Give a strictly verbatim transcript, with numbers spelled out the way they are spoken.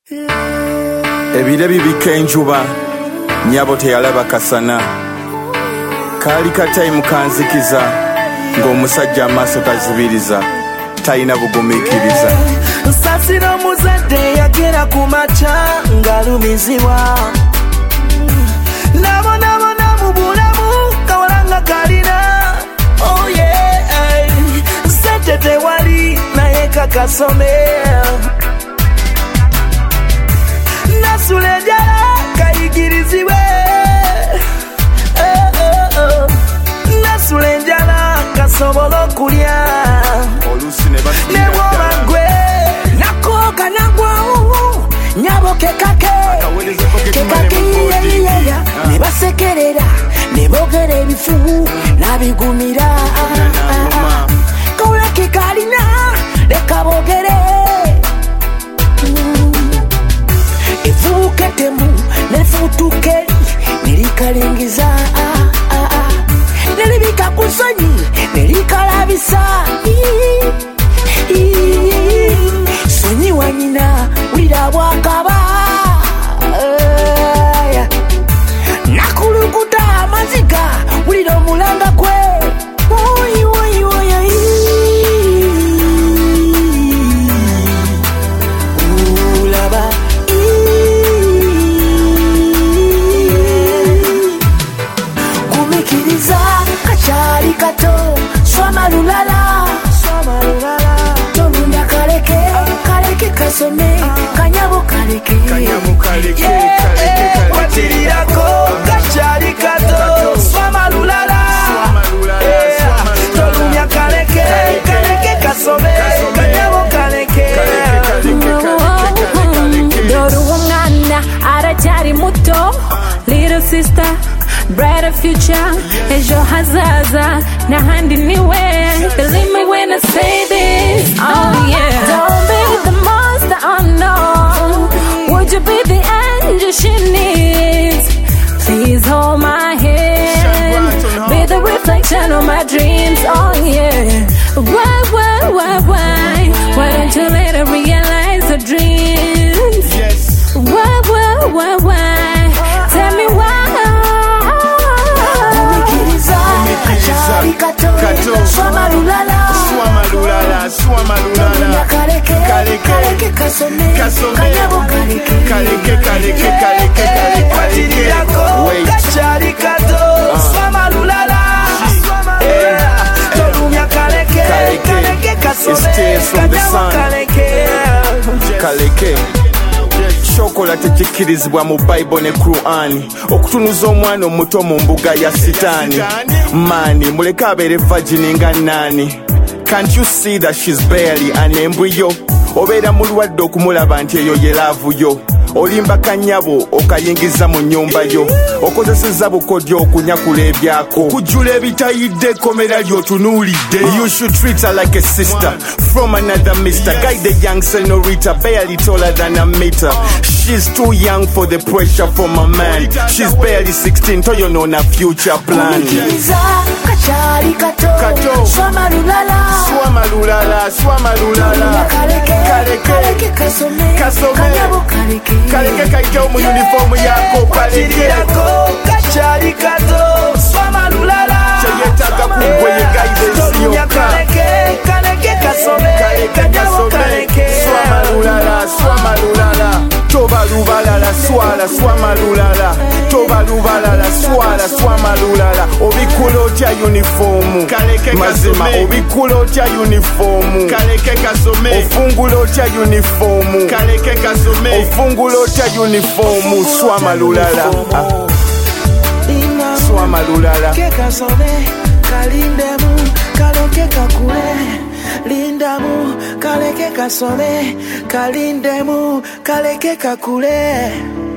Ebire bibika enjuba nyabo teyalaba kasana kali kataimu kanzikiza ng'omusajja amaaso gazibiriza talina bugumikiriza nsasira omuzadde yagera ku maca ng'alumizibwa nabonabona mu bulamu kawalanga kalina oh yeah ssente tewali naye kakasome nasula enjala kayigirizibwe nasula enjala kasobola okulya ne bwoba gwe nakoga nagwawo nyabo kekake kekake ne basekerera ne bogera ebifu nabigumira kawula kekalina leka bogere efuketemu nefutukeri nerikalingiza neribika ku nsonyi nerikalabisa sonyi wanyina wulira bwakaba nakulukuta amaziga wulira omulanga kwe kachari kato swama lulala swama lulala tolunda kaleke kaleke kasome kanyabo kaleke kanyabo kaleke kaleke watirako kachari kato swama lulala swama lulala tolunda kaleke kaleke kasome kanyabo kaleke kaleke kaleke doru ngana arachari muto little sister brighter future is your hazaza na hand anywhere believe me when I say this oh yeah don't be the monster unknown would you be the angel she needs please hold my hand be the reflection of my dreams oh yeah why why why why why don't you let her realize her dreams yes why why why why tell me why kachari kato swama lulala swama lulala swama lulala kaleke kaleke kasome kanyabo kaleke kaleke kaleke kaleke kaleke kachari kato swama lulala tolumya kaleke kaleke kasome kanyabo kaleke kaleke chokola tekikirizibwa mu Bible ne Quran okutunuza omwana omuto mu mbuga ya sitani mani muleke abere virgin nga nani can't you see that she's barely an embryo obeera mulwadde okumulaba nti eyo ye laavu yo olimba kanyabo okayingiza mu nyumba yo okozeseza bukodyo okunyakula ebyako okujjula ebitayidde komera lyotunuulidde you should treat her like a sister from another mister guide the young senorita barely taller than a meter she's too young for the pressure from a man she's barely sixteen toyonona future plan kachari kato swama lulala swama lulala swama lulala kaleke kaleke kasome kanyabo kaleke kaleke kaita mu uniform yako kaleke kachari kato swama lulala chayetaka kubwe guidance yo kaleke kaleke kasome kanyabo kaleke swama lulala swama lulala toba lubalala swala swama lulala toba lubalala swala swama lulala obikula otya uniform mazima obikula otya uniform kaleke kasome ofungula otya uniform kaleke kasome ofungula otya uniform swama lulala swama lulala kekasome kalindemu kaloke kakule lindamu kaleke kasome kalindemu kaleke kakule